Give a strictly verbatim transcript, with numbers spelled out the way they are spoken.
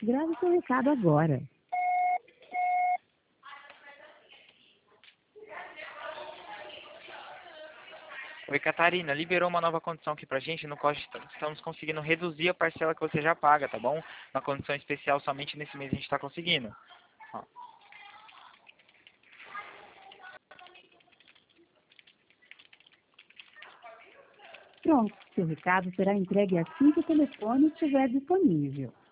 Grave seu recado agora. Oi, Catarina, liberou uma nova condição aqui pra gente, no qual estamos conseguindo reduzir a parcela que você já paga, tá bom? Uma condição especial somente nesse mês a gente tá conseguindo. Ó. Pronto, seu recado será entregue assim que o telefone estiver disponível.